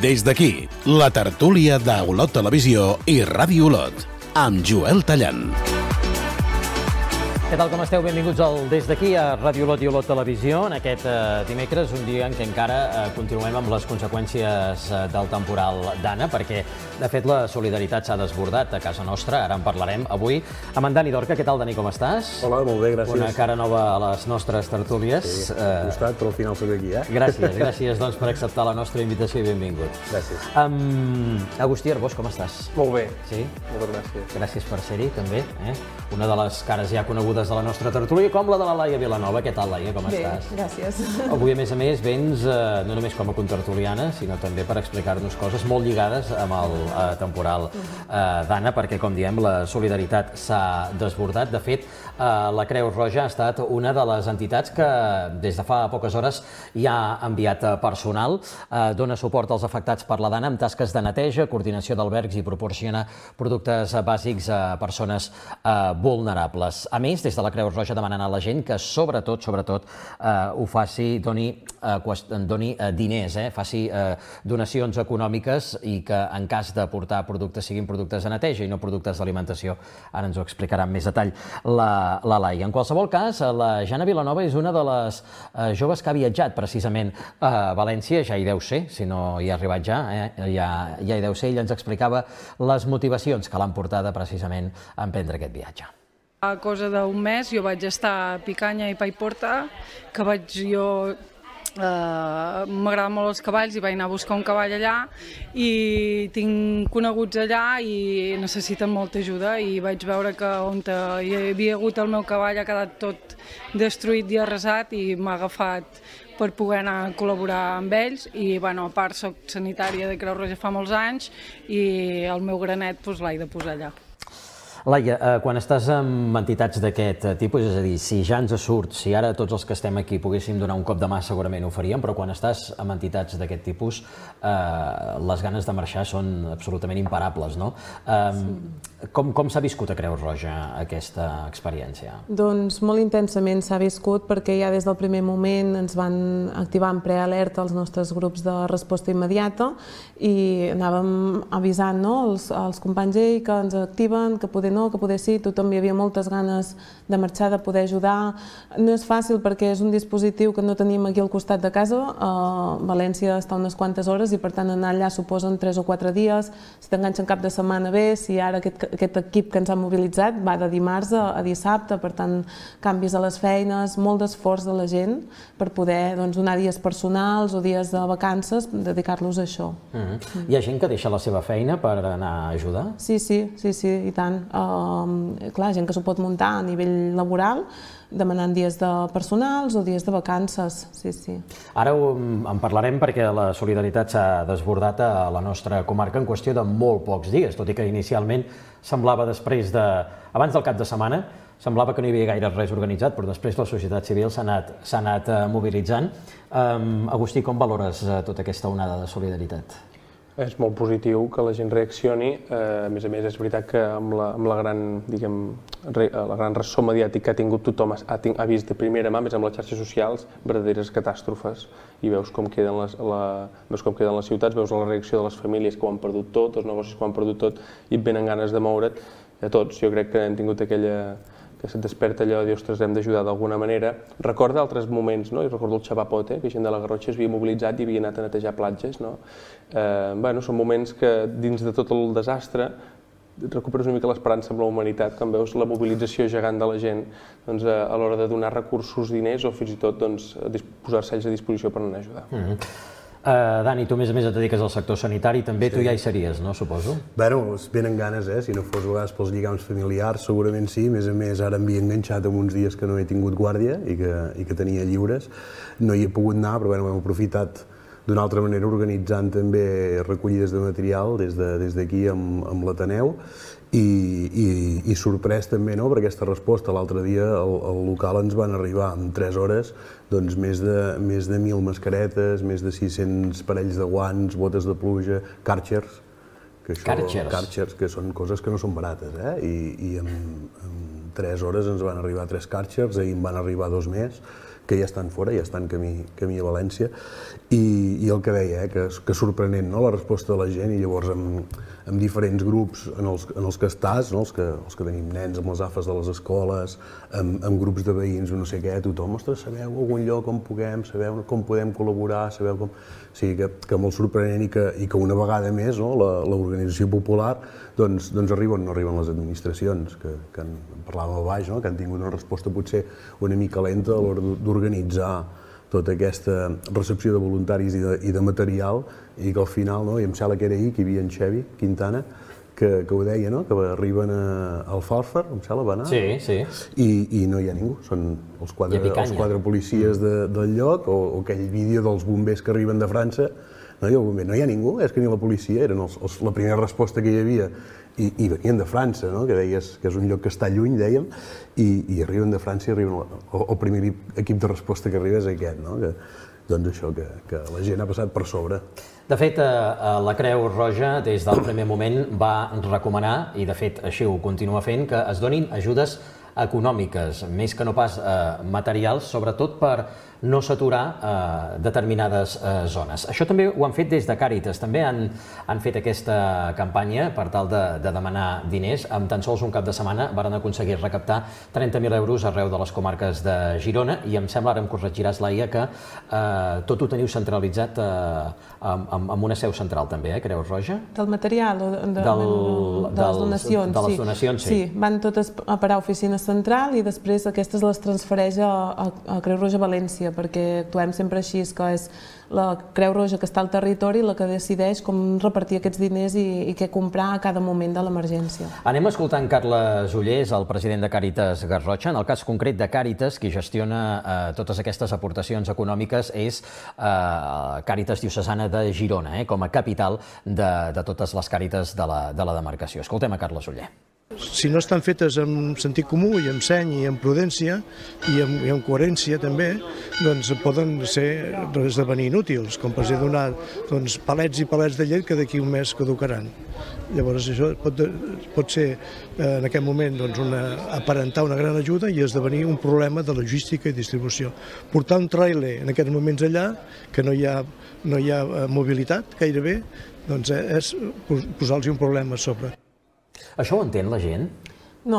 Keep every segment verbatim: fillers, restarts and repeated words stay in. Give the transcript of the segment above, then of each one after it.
Des d'aquí, la tertúlia d'Olot Televisió i Ràdio Olot, amb Joel Tallant. Què tal, com esteu? Benvinguts al Des d'aquí a Ràdio Olot i Olot Televisió. En aquest eh, dimecres, un dia en què encara eh, continuem amb les conseqüències eh, del temporal Dana, perquè, de fet, la solidaritat s'ha desbordat a casa nostra. Ara en parlarem avui amb en Dani Dorca. Què tal, Dani, com estàs? Hola, molt bé, gràcies. Una cara nova a les nostres tertúlies. Sí, al costat, però al final soc aquí, eh? Gràcies, gràcies doncs, per acceptar la nostra invitació i benvingut. Gràcies. Um, Agustí Arbós, com estàs? Molt bé. Sí? Moltes gràcies. Gràcies per ser-hi, també. Eh? Una de les cares ja conegudes de la nostra tertúlia, com la de la Laia Vilanova. Què tal, Laia, com Bé, estàs? gràcies. Avui, a més a més, vens eh, no només com a contertuliana, sinó també per explicar-nos coses molt lligades amb el eh, temporal eh, Dana, perquè, com diem, la solidaritat s'ha desbordat. De fet, eh, la Creu Roja ha estat una de les entitats que des de fa poques hores ja ha enviat personal, eh, dona suport als afectats per la Dana amb tasques de neteja, coordinació d'albergs i proporciona productes bàsics a persones eh, vulnerables. A més, des de la Creu Roja demanant a la gent que sobretot, sobretot, eh, ho faci, doni, eh, doni eh, diners, eh, faci eh, donacions econòmiques i que en cas de portar productes siguin productes de neteja i no productes d'alimentació. Ara ens ho explicarà amb més detall la, la Laia. En qualsevol cas, la Jana Vilanova és una de les eh, joves que ha viatjat precisament a València, ja hi deu ser, si no hi ha arribat ja, eh, ja, ja hi deu ser. Ella ens explicava les motivacions que l'han portada precisament a emprendre aquest viatge. A cosa d'un mes jo vaig estar a Picanya i Paiporta, que vaig jo... Eh, m'agraden molt els cavalls i vaig anar a buscar un cavall allà i tinc coneguts allà i necessiten molta ajuda i vaig veure que on hi havia hagut el meu cavall ha quedat tot destruït i arrasat i m'ha agafat per poder anar a col·laborar amb ells i bueno, a part soc sanitària de Creu Roja fa molts anys i el meu granet doncs, l'he de posar allà. Laia, eh, quan estàs amb entitats d'aquest tipus, és a dir, si ja ens surt, si ara tots els que estem aquí poguéssim donar un cop de mà segurament ho faríem, però quan estàs amb entitats d'aquest tipus, eh, les ganes de marxar són absolutament imparables, no? Eh, sí. Com, com s'ha viscut a Creu Roja aquesta experiència? Doncs molt intensament s'ha viscut perquè ja des del primer moment ens van activar en prealerta els nostres grups de resposta immediata i anàvem avisant no, els, els companys ei, que ens activen, que poder no, que poder sí, tothom hi havia moltes ganes de marxar, de poder ajudar. No és fàcil perquè és un dispositiu que no tenim aquí al costat de casa, a València està unes quantes hores i per tant anar allà suposen tres o quatre dies, si t'enganxen cap de setmana bé, si ara aquest, aquest equip que ens ha mobilitzat va de dimarts a, a dissabte, per tant canvis a les feines, molt d'esforç de la gent per poder doncs, donar dies personals o dies de vacances, dedicar-los a això. Uh-huh. Mm. Hi ha gent que deixa la seva feina per anar a ajudar? Sí, sí, sí, sí, i tant. Uh, clar, gent que s'ho pot muntar a nivell laboral, demanant dies de personals o dies de vacances, sí, sí. Ara en parlarem perquè la solidaritat s'ha desbordat a la nostra comarca en qüestió de molt pocs dies, tot i que inicialment semblava després de... abans del cap de setmana, semblava que no hi havia gaire res organitzat, però després la societat civil s'ha anat, s'ha anat mobilitzant. Um, Agustí, com valores tota aquesta onada de solidaritat? És molt positiu que la gent reaccioni, eh, a més a més és veritat que amb la, amb la gran, diguem, re, la gran ressò mediàtic que ha tingut tothom ha, ha vist de primera mà, més amb les xarxes socials, verdaderes catàstrofes i veus com queden les, la, veus com queden les ciutats, veus la reacció de les famílies que ho han perdut tot, els negocis que ho han perdut tot i et venen ganes de moure't a tots. Jo crec que hem tingut aquella... que se't desperta allò de dir, ostres, hem d'ajudar d'alguna manera. Recorda altres moments, no? Jo recordo el Xavapote, que gent de la Garrotxa es havia mobilitzat i havia anat a netejar platges, no? Eh, bueno, són moments que dins de tot el desastre recuperes una mica l'esperança amb la humanitat, quan veus la mobilització gegant de la gent doncs, a, a l'hora de donar recursos, diners o fins i tot doncs, posar-se ells a disposició per anar a ajudar. Mm-hmm. Uh, Dani, tu a més a més et dediques al sector sanitari, també sí. Tu ja hi series, no, suposo? Bueno, es venen ganes, eh? Si no fos a vegades pels lligams familiars, segurament sí. A més a més, ara em havia enganxat en uns dies que no he tingut guàrdia i que, i que tenia lliures. No hi he pogut anar, però bueno, hem aprofitat d'una altra manera organitzant també recollides de material des de, des d'aquí amb, amb l'Ateneu i, i, i sorprès també no, per aquesta resposta. L'altre dia al, al local ens van arribar en tres hores doncs, més, de, més de mil mascaretes, més de sis-cents parells de guants, botes de pluja, Kärchers, que, això, Kärchers, que són coses que no són barates, eh? I, i en, en tres hores ens van arribar tres Kärchers, ahir en van arribar dos més, que ja estan fora, ja estan camí, camí a València, i, i el que deia, eh, que, que sorprenent, no?, la resposta de la gent, i llavors amb, amb diferents grups en els, en els que estàs, no?, els, que, els que tenim nens, amb les afes de les escoles, amb, amb grups de veïns, no sé què, tothom, ostres, sabeu algun lloc on puguem, sabeu com podem col·laborar, sabeu com... O sigui, que, que molt sorprenent i que, i que una vegada més, no?, l'organització popular doncs, doncs arriben, no arriben les administracions, que, que en parlàvem a baix, no?, que han tingut una resposta potser una mica lenta a l'hora d'organitzar tota aquesta recepció de voluntaris i de, i de material, i que al final, no?, i em sembla que era ahir que hi havia en Xevi Quintana, que, que ho deia, no?, que arriben a, al Falfar, em sembla, va anar, sí, sí. I, i no hi ha ningú, són els quatre, els quatre policies de, del lloc, o, o aquell vídeo dels bombers que arriben de França, no, i el bomber, no hi ha ningú, és que ni la policia, eren els, els, la primera resposta que hi havia, i, i venien de França, no?, que deies que és un lloc que està lluny, dèiem, i, i arriben de França i arriben, el, el primer equip de resposta que arriba és aquest, no?, que, doncs això, que, que la gent ha passat per sobre. De fet, la Creu Roja, des del primer moment, va recomanar, i de fet així ho continua fent, que es donin ajudes econòmiques, més que no pas eh, materials, sobretot per no saturar eh, determinades eh, zones. Això també ho han fet des de Càritas, també han, han fet aquesta campanya per tal de, de demanar diners. Amb tan sols un cap de setmana varen aconseguir recaptar trenta mil euros arreu de les comarques de Girona, i em sembla, ara em corregiràs, Laia, que eh, tot ho teniu centralitzat eh, amb, amb una seu central també, eh, Creu Roja? Del material o de, de, Del, de les donacions, de les sí. donacions, sí. Sí, van totes a parar a oficina central i després aquestes les transfereix a, a, a Creu Roja València, perquè actuem sempre així, que és la Creu Roja que està al territori la que decideix com repartir aquests diners i, i què comprar a cada moment de l'emergència. Anem escoltant Carles Ullés, el president de Càritas Garrotxa. En el cas concret de Càritas, qui gestiona eh, totes aquestes aportacions econòmiques és eh, Càritas Diocesana de Girona, eh, com a capital de, de totes les Càritas de la, de la demarcació. Escoltem a Carles Ullé. Si no estan fetes amb sentit comú i amb seny i amb prudència i amb, i amb coherència també, doncs poden ser, esdevenir inútils, com per exemple donar doncs, palets i palets de llet que d'aquí un mes caducaran. Llavors això pot, pot ser eh, en aquest moment doncs, una, aparentar una gran ajuda i esdevenir un problema de logística i distribució. Portar un tràiler en aquests moments allà, que no hi ha, no hi ha mobilitat gairebé, doncs és posar-los un problema a sobre. Això ho entén la gent? No,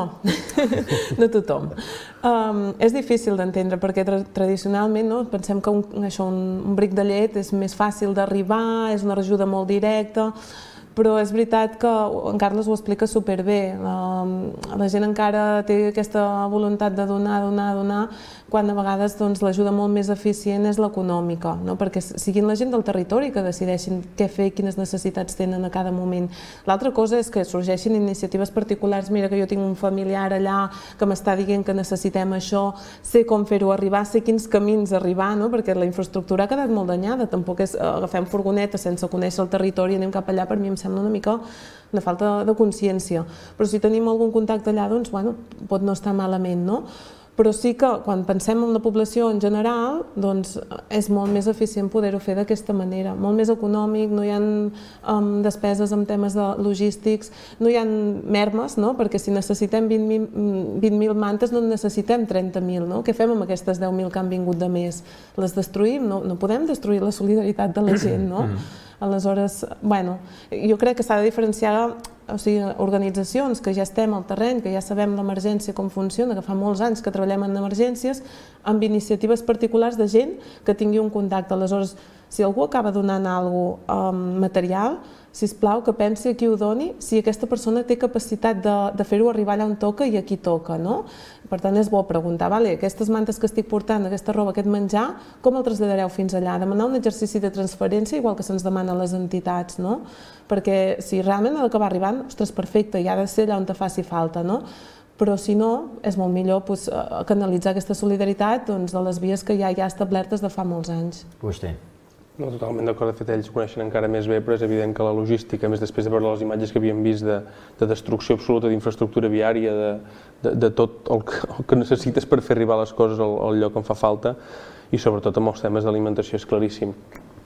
no tothom. Um, és difícil d'entendre perquè tra tradicionalment no, pensem que un, això, un, un bric de llet és més fàcil d'arribar, és una ajuda molt directa, però és veritat que en Carles ho explica superbé. La, la gent encara té aquesta voluntat de donar, donar, donar, quan a vegades doncs, l'ajuda molt més eficient és l'econòmica, no? Perquè siguin la gent del territori que decideixin què fer i quines necessitats tenen a cada moment. L'altra cosa és que sorgeixin iniciatives particulars. Mira que jo tinc un familiar allà que m'està dient que necessitem això, sé com fer-ho arribar, sé quins camins arribar, no? Perquè la infraestructura ha quedat molt danyada. Tampoc és agafem furgoneta sense conèixer el territori i anem cap allà. Per mi em sembla una mica una falta de consciència. Però si tenim algun contacte allà, doncs, bueno, pot no estar malament, no? Però sí que quan pensem en la població en general, doncs és molt més eficient poder-ho fer d'aquesta manera, molt més econòmic, no hi ha um, despeses en temes de logístics, no hi ha mermes, no? Perquè si necessitem vint mil mantes no en necessitem trenta mil, no? Què fem amb aquestes deu mil que han vingut de més? Les destruïm? No, no podem destruir la solidaritat de la gent, no? Aleshores, bueno, jo crec que s'ha de diferenciar, o sigui, organitzacions que ja estem al terreny, que ja sabem l'emergència com funciona, que fa molts anys que treballem en emergències, amb iniciatives particulars de gent que tingui un contacte. Aleshores, si algú acaba donant alguna cosa um, material, sisplau que pensi a qui ho doni, si aquesta persona té capacitat de, de fer-ho arribar allà on toca i a qui toca, no? Per tant, és bo preguntar, vale, aquestes mantes que estic portant, aquesta roba, aquest menjar, com el traslladareu fins allà? Demanar un exercici de transferència, igual que se'ns demana a les entitats, no? Perquè si realment ha d'acabar arribant, ostres, perfecte, i ha de ser allà on te faci falta, no? Però si no, és molt millor doncs, canalitzar aquesta solidaritat doncs, de les vies que ja hi ha establertes de fa molts anys. Vostè. No, totalment d'acord, de fet ells coneixen encara més bé, però és evident que la logística, més després de veure les imatges que havíem vist de, de destrucció absoluta d'infraestructura viària, de, de, de tot el que, el que necessites per fer arribar les coses al, al lloc on fa falta, i sobretot amb els temes d'alimentació és claríssim.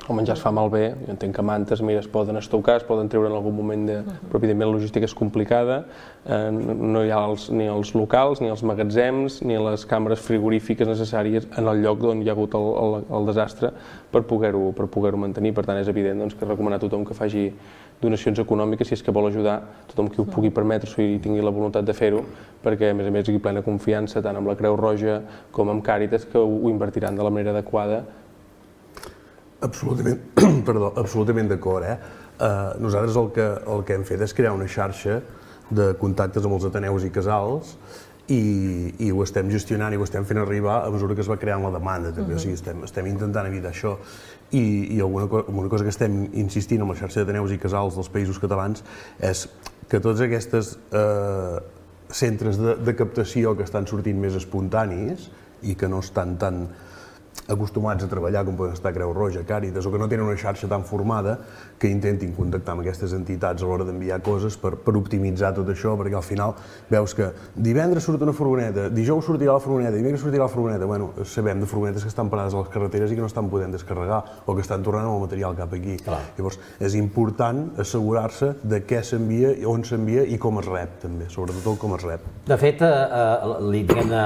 el menjar es fa malbé, jo entenc que mantes, mira, es poden estocar, es poden treure en algun moment, de... però evidentment la logística és complicada, eh, no hi ha els, ni els locals, ni els magatzems, ni les càmeres frigorífiques necessàries en el lloc on hi ha hagut el, el, el desastre per poder-ho per poder-ho mantenir. Per tant, és evident doncs, que recomanar a tothom que faci donacions econòmiques si és que vol ajudar, tothom qui ho pugui permetre i tingui la voluntat de fer-ho, perquè a més a més hi ha plena confiança tant amb la Creu Roja com amb Càritas que ho invertiran de la manera adequada. Absolutament, perdó, absolutament d'acord. Eh? Uh, nosaltres el que, el que hem fet és crear una xarxa de contactes amb els ateneus i casals i, i ho estem gestionant i ho estem fent arribar a mesura que es va creant la demanda. També. Uh-huh. O sigui, estem, estem intentant evitar això. I, i alguna, alguna cosa que estem insistint amb la xarxa d'ateneus i casals dels països catalans és que tots aquests uh, centres de, de captació que estan sortint més espontanis i que no estan tan acostumats a treballar com poden estar Creu Roja, Càritas, o que no tenen una xarxa tan formada, que intentin contactar amb aquestes entitats a l'hora d'enviar coses per, per optimitzar tot això, perquè al final veus que divendres surt una furgoneta, dijous sortirà la furgoneta, dimecres sortirà la furgoneta. Bueno, sabem de furgonetes que estan parades a les carreteres i que no estan podent descarregar o que estan tornant amb el material cap aquí. Clar. Llavors, és important assegurar-se de què s'envia, on s'envia i com es rep, també, sobretot el com es rep. De fet, eh,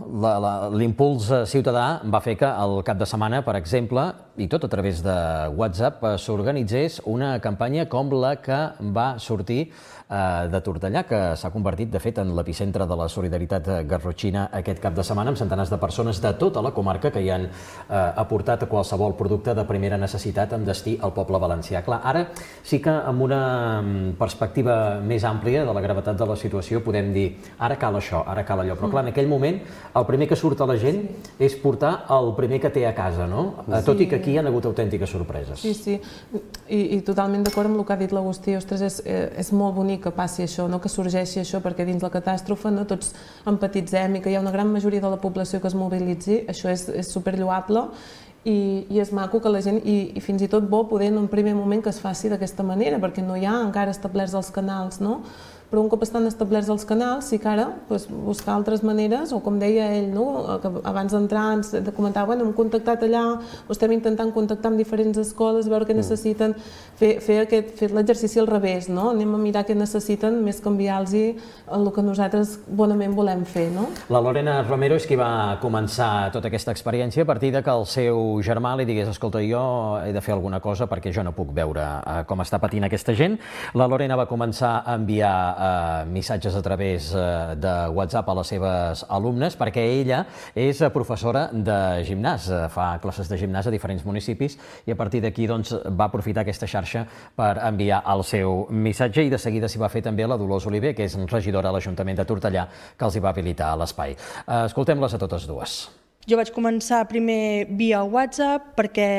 l'impuls ciutadà va fer que el cap de setmana, per exemple, i tot a través de WhatsApp, s'organitzés una campanya com la que va sortir de Tortellà, que s'ha convertit, de fet, en l'epicentre de la solidaritat garrotxina aquest cap de setmana, amb centenars de persones de tota la comarca que hi han aportat qualsevol producte de primera necessitat amb destí al poble valencià. Clar, ara sí que amb una perspectiva més àmplia de la gravetat de la situació podem dir ara cal això, ara cal allò, però clar, en aquell moment el primer que surt a la gent és portar el primer que té a casa, no? Sí. Tot i que aquí hi ha hagut autèntiques sorpreses. Sí, sí, i, i totalment d'acord amb el que ha dit l'Agustí. Ostres, és, és molt bonic que passi això, no? Que sorgeixi això, perquè dins la catàstrofe no? Tots empatitzem i que hi ha una gran majoria de la població que es mobilitzi, això és, és superlloable i, i és maco que la gent, i, i fins i tot bo poder en un primer moment que es faci d'aquesta manera, perquè no hi ha encara establerts els canals, no? Però un cop estan establerts els canals, sí que ara doncs, buscar altres maneres, o com deia ell, no? Que abans d'entrar ens comentava, bueno, hem contactat allà, o estem intentant contactar amb diferents escoles, veure què necessiten, fer, fer, aquest, fer l'exercici al revés, no? Anem a mirar què necessiten, més que enviar-los el que nosaltres bonament volem fer, no? La Lorena Romero és qui va començar tota aquesta experiència a partir de que el seu germà li digués, escolta, jo he de fer alguna cosa perquè jo no puc veure com està patint aquesta gent. La Lorena va començar a enviar missatges a través de WhatsApp a les seves alumnes, perquè ella és professora de gimnàs, fa classes de gimnàs a diferents municipis i a partir d'aquí doncs, va aprofitar aquesta xarxa per enviar el seu missatge i de seguida s'hi va fer també la Dolors Oliver, que és regidora a l'Ajuntament de Tortellà, que els hi va habilitar l'espai. Escoltem-les a totes dues. Jo vaig començar primer via WhatsApp perquè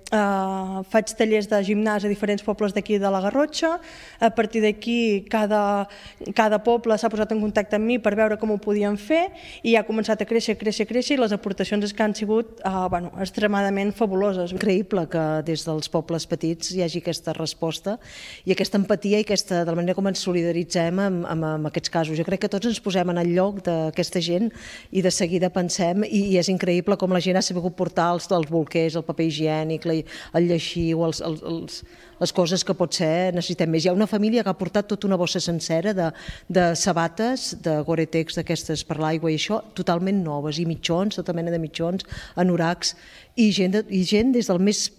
Uh, faig tallers de gimnàs a diferents pobles d'aquí de la Garrotxa. A partir d'aquí cada, cada poble s'ha posat en contacte amb mi per veure com ho podien fer i ha començat a créixer, créixer, créixer i les aportacions és que han sigut uh, bueno, extremadament fabuloses. Increïble que des dels pobles petits hi hagi aquesta resposta i aquesta empatia i aquesta, de la manera com ens solidaritzem amb, amb, amb aquests casos. Jo crec que tots ens posem en el lloc d'aquesta gent i de seguida pensem i, i és increïble com la gent ha sabut portar els, els bolquers, el paper higiènic, la el lleixiu, els, els, els, les coses que potser necessitem més. Hi ha una família que ha portat tota una bossa sencera de, de sabates, de Gore-Tex, d'aquestes per l'aigua i això, totalment noves, i mitjons, tota mena de mitjons, anoracs, i gent, de, i gent des del més...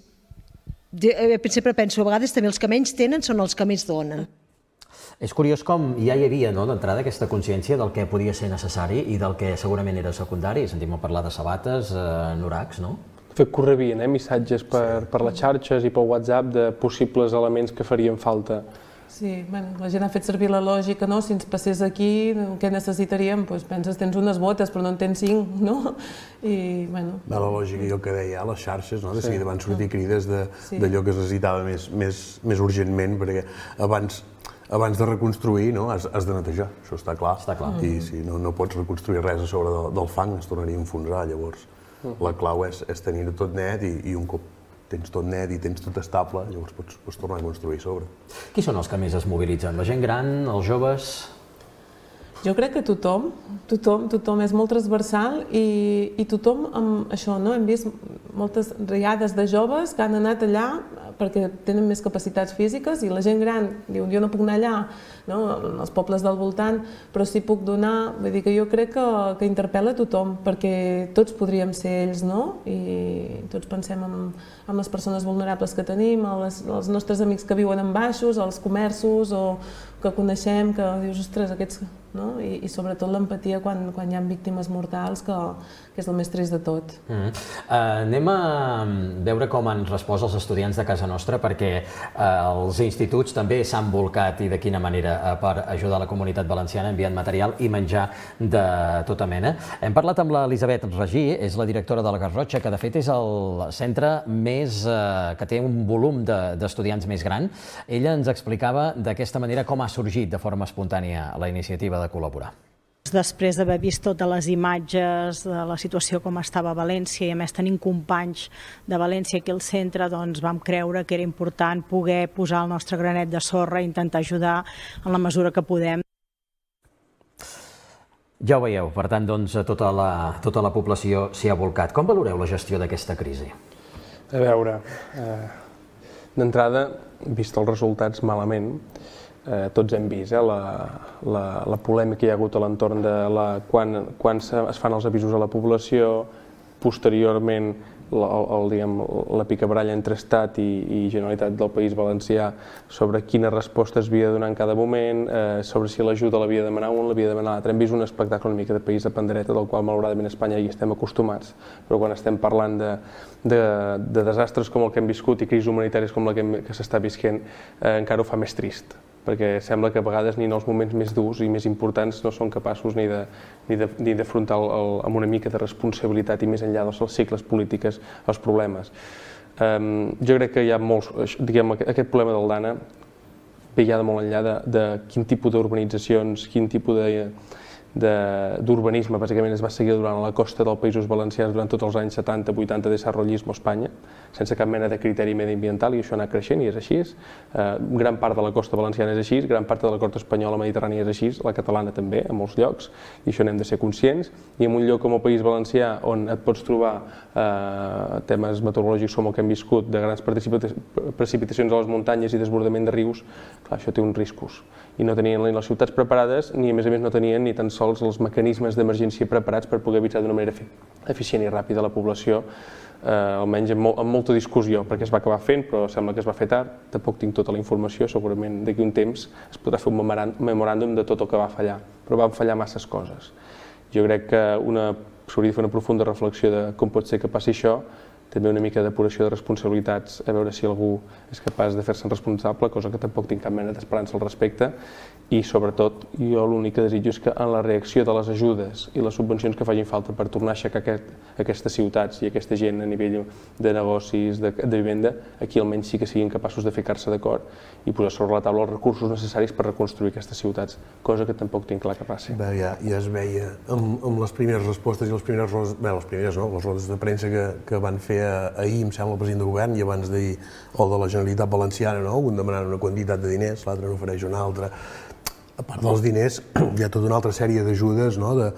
Sempre penso, a vegades també els que menys tenen són els que més donen. És curiós com ja hi havia no, d'entrada aquesta consciència del que podia ser necessari i del que segurament era secundari. Sentim a parlar de sabates, eh, anoracs, no? Fet correvien, eh? Missatges per, per les xarxes i per WhatsApp de possibles elements que farien falta. Sí, bueno, la gent ha fet servir la lògica, no? Si ens passés aquí, què necessitaríem? Pues penses, tens unes botes, però no en tens cinc, no? I, bueno... La lògica, jo que deia, les xarxes, no? De seguida van sortir crides d'allò que es necessitava més, més, més urgentment, perquè abans... Abans de reconstruir, no? has, has de netejar, això està clar. Està clar. I si no, no pots reconstruir res a sobre del, del fang, es tornaria a enfonsar, llavors. La clau és, és tenir-ho tot net i, i un cop tens tot net i tens tot estable, llavors pots, pots tornar a construir a sobre. Qui són els que més es mobilitzen? La gent gran, els joves? Jo crec que tothom, tothom, tothom és molt transversal i, i tothom amb això, no? Hem vist moltes riades de joves que han anat allà perquè tenen més capacitats físiques i la gent gran diu, jo no puc anar allà, no? Els pobles del voltant, però sí puc donar, vull dir que jo crec que, que interpel·la tothom, perquè tots podríem ser ells, no? I tots pensem en, en les persones vulnerables que tenim, els, els nostres amics que viuen en baixos, els comerços o que coneixem, que dius, ostres, aquests... No? I, i sobretot l'empatia quan, quan hi ha víctimes mortals, que, que és el més trist de tot. Mm -hmm. uh, anem a veure com han respost els estudiants de casa nostra, perquè uh, els instituts també s'han volcat, i de quina manera, uh, per ajudar la comunitat valenciana enviant material i menjar de tota mena. Hem parlat amb l'Elisabet Regí, és la directora de la Garrotxa, que de fet és el centre més, uh, que té un volum d'estudiants més gran. Ella ens explicava d'aquesta manera com ha sorgit de forma espontània la iniciativa de col·laborar. Després d'haver vist totes les imatges de la situació com estava a València i a més tenim companys de València aquí al centre, doncs vam creure que era important poder posar el nostre granet de sorra i intentar ajudar en la mesura que podem. Ja ho veieu, per tant, doncs, tota la, tota la població s'hi ha volcat. Com valoreu la gestió d'aquesta crisi? A veure, eh, d'entrada, vist els resultats malament, Eh, tots hem vist eh, la, la, la polèmica que hi ha hagut a l'entorn de la, quan, quan es fan els avisos a la població, posteriorment la, el, diguem, la picabaralla entre Estat i, i Generalitat del País Valencià sobre quina resposta es havia de donar en cada moment, eh, sobre si l'ajuda l'havia de demanar un, l'havia de demanar l'altre. Hem vist un espectacle una mica de país de pandereta, del qual malauradament a Espanya hi estem acostumats, però quan estem parlant de, de, de desastres com el que hem viscut i crisis humanitàries com la que, que s'està visquent, eh, encara ho fa més trist, perquè sembla que a vegades ni en els moments més durs i més importants no són capaços ni de, ni de, ni d'afrontar el, el, amb una mica de responsabilitat i més enllà dels cicles polítics els problemes. Um, jo crec que hi ha molts, diguem, aquest problema del Dana ve ja de molt enllà de, de quin tipus d'urbanitzacions, quin tipus de d'urbanisme bàsicament es va seguir durant la costa dels Països Valencians durant tots els anys setanta vuitanta de desarrollisme a Espanya, sense cap mena de criteri mediambiental, i això ha anat creixent i és així. Eh, gran part de la costa valenciana és així, gran part de la costa espanyola mediterrània és així, la catalana també, a molts llocs, i això n'hem de ser conscients. I en un lloc com el País Valencià, on et pots trobar eh, temes meteorològics com el que hem viscut, de grans precipitacions a les muntanyes i desbordament de rius, clar, això té uns riscos. I no tenien ni les ciutats preparades, ni a més a més no tenien ni tan sols els mecanismes d'emergència preparats per poder avisar d'una manera eficient i ràpida la població, eh, almenys amb, mol, amb molta discussió, perquè es va acabar fent, però sembla que es va fer tard, tampoc tinc tota la informació, segurament d'aquí un temps es podrà fer un memoràndum de tot el que va fallar, però van fallar masses coses. Jo crec que una, s'hauria de fer una profunda reflexió de com pot ser que passi això, també una mica depuració de responsabilitats, a veure si algú és capaç de fer-se'n responsable, cosa que tampoc tinc cap mena d'esperança al respecte, i sobretot jo l'únic que desitjo és que en la reacció de les ajudes i les subvencions que facin falta per tornar a aixecar aquest, aquestes ciutats i aquesta gent a nivell de negocis, de, de vivenda, aquí almenys sí que siguin capaços de ficar-se d'acord i posar sobre la taula els recursos necessaris per reconstruir aquestes ciutats, cosa que tampoc tinc clar que passi. Bé, ja, ja es veia amb, amb les primeres respostes i les primeres, bé, les primeres no, les rodes de premsa que, que van fer ahir, em sembla, el president del govern i abans d'ahir el de la Generalitat Valenciana, no? Un demanant una quantitat de diners, l'altre n'ofereix una altra. A part dels diners, hi ha tota una altra sèrie d'ajudes, no? de,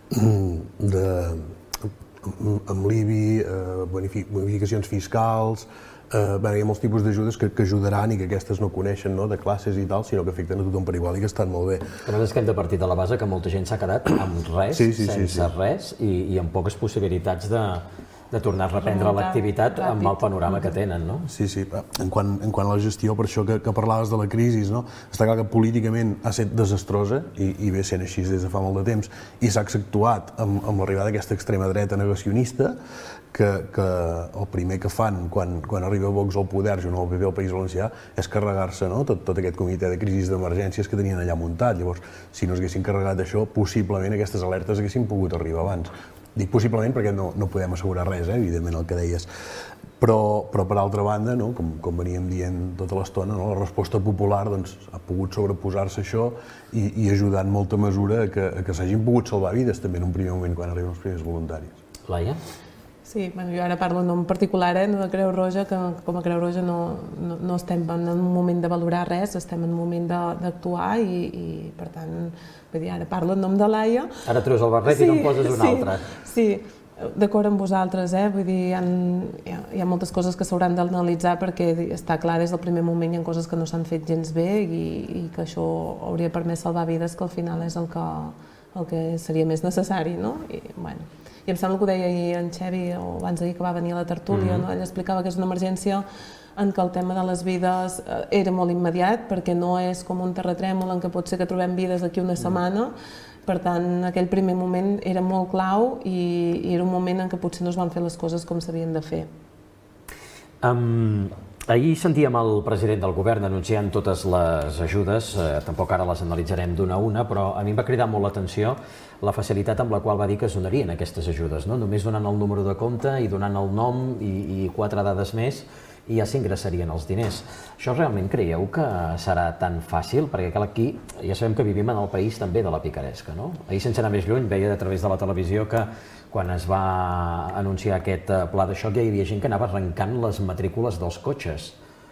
de, amb l'I B I, eh, bonificacions fiscals, eh, bé, hi ha molts tipus d'ajudes que, que ajudaran i que aquestes no coneixen, no? De classes i tal, sinó que afecten a tothom per igual i que estan molt bé. Però és que hem de partir de la base que molta gent s'ha quedat amb res, sí, sí, sense sí, sí. res i, i amb poques possibilitats de... de tornar a reprendre l'activitat amb el panorama que tenen, no? Sí, sí. En quant, en quant a la gestió, per això que, que parlaves de la crisi, no? Està clar que políticament ha estat desastrosa i, i ve sent així des de fa molt de temps i s'ha accentuat amb, amb l'arribada d'aquesta extrema dreta negacionista que, que el primer que fan quan, quan arriba Vox al poder, junt al P P al País Valencià, és carregar-se, no? tot, tot aquest comitè de crisis d'emergències que tenien allà muntat. Llavors, si no s'haguessin carregat això, possiblement aquestes alertes haguessin pogut arribar abans. Dic possiblement perquè no, no podem assegurar res, eh, evidentment, el que deies. Però, però per altra banda, no, com, com veníem dient tota l'estona, no, la resposta popular doncs, ha pogut sobreposar-se això i, i ajudar en molta mesura a que, a que s'hagin pogut salvar vides també en un primer moment quan arriben els primers voluntaris. Laia? Sí, bueno, jo ara parlo en nom particular, eh, no de Creu Roja, que com a Creu Roja no, no, no estem en un moment de valorar res, estem en un moment d'actuar i, i, per tant, vull dir, ara parlo en nom de l'Aia. Ara treus el barret sí, i no en poses un sí, altre. Sí, d'acord amb vosaltres, eh? Vull dir, hi ha, hi ha, hi ha moltes coses que s'hauran d'analitzar perquè està clar des del primer moment hi ha coses que no s'han fet gens bé i, i que això hauria permès salvar vides, que al final és el que, el que seria més necessari, no? I, bueno, I em sembla que ho deia ahir en Xevi, o abans d'ahir que va venir a la tertúlia, mm-hmm. no? Ell explicava que és una emergència en què el tema de les vides era molt immediat, perquè no és com un terratrèmol en què pot ser que trobem vides d'aquí una setmana. Per tant, aquell primer moment era molt clau i, i era un moment en què potser no es van fer les coses com s'havien de fer. Um, ahir sentíem el president del govern anunciant totes les ajudes, eh, tampoc ara les analitzarem d'una a una, però a mi em va cridar molt l'atenció la facilitat amb la qual va dir que es donarien aquestes ajudes, no? Només donant el número de compte i donant el nom i, i quatre dades més i ja s'ingressarien els diners. Això realment creieu que serà tan fàcil? Perquè clar, aquí ja sabem que vivim en el país també de la picaresca, no? Ahir, sense anar més lluny, veia a través de la televisió que quan es va anunciar aquest pla de xoc ja hi havia gent que anava arrencant les matrícules dels cotxes.